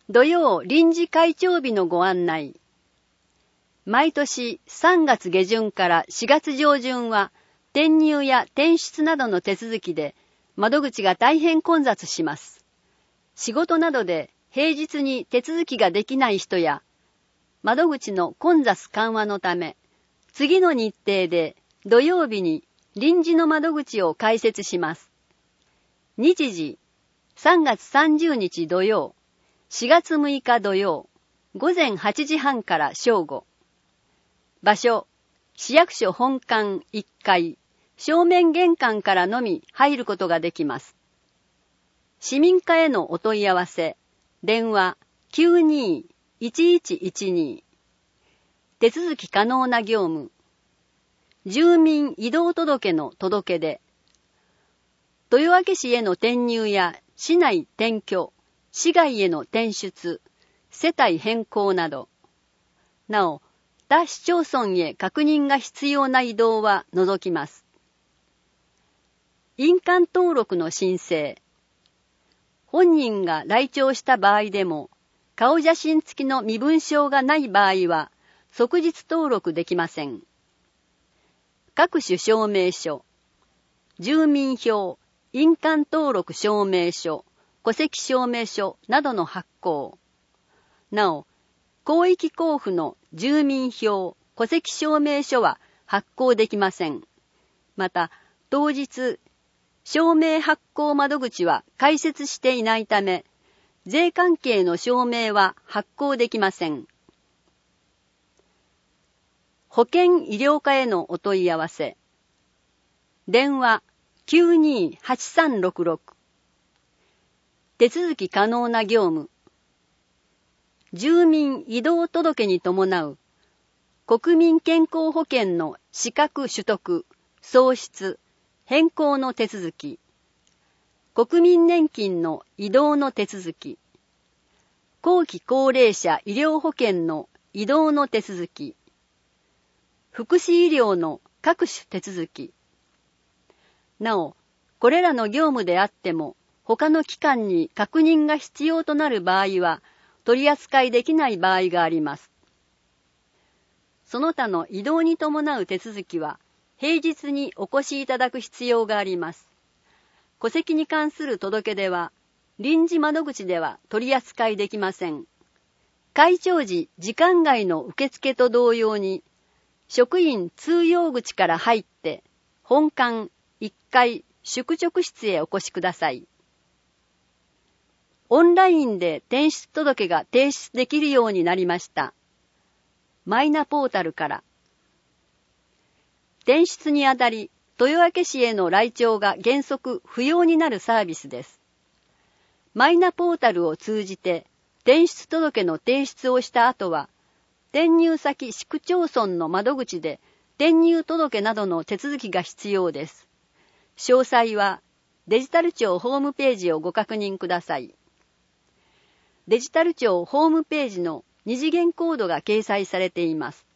土曜臨時会長日のご案内。毎年3月下旬から4月上旬は、転入や転出などの手続きで窓口が大変混雑します。仕事などで平日に手続きができない人や、窓口の混雑緩和のため、次の日程で土曜日に臨時の窓口を開設します。日時、3月30日土曜、4月6日土曜、午前8時半から正午。場所、市役所本館1階、正面玄関からのみ入ることができます。市民課へのお問い合わせ、電話 92-1112。手続き可能な業務。住民移動届の届け出。豊明市への転入や市内転居、市外への転出、世帯変更など。なお、他市町村へ確認が必要な移動は除きます。印鑑登録の申請。本人が来庁した場合でも、顔写真付きの身分証がない場合は、即日登録できません。各種証明書、住民票、印鑑登録証明書、戸籍証明書などの発行。なお、広域交付の住民票、戸籍証明書は発行できません。また、当日、証明発行窓口は開設していないため、税関係の証明は発行できません。保険医療課へのお問い合わせ。電話92-8366。手続き可能な業務。住民移動届に伴う国民健康保険の資格取得、創出、変更の手続き。国民年金の移動の手続き。後期高齢者医療保険の移動の手続き。福祉医療の各種手続き。なお、これらの業務であっても、他の機関に確認が必要となる場合は、取り扱いできない場合があります。その他の移動に伴う手続きは、平日にお越しいただく必要があります。戸籍に関する届け出は、臨時窓口では取り扱いできません。開庁時時間外の受付と同様に、職員通用口から入って、本館1階宿直室へお越しください。オンラインで転出届が提出できるようになりました。マイナポータルから。転出にあたり、豊明市への来庁が原則不要になるサービスです。マイナポータルを通じて転出届の提出をした後は、転入先市区町村の窓口で転入届などの手続きが必要です。詳細はデジタル庁ホームページをご確認ください。デジタル庁ホームページの二次元コードが掲載されています。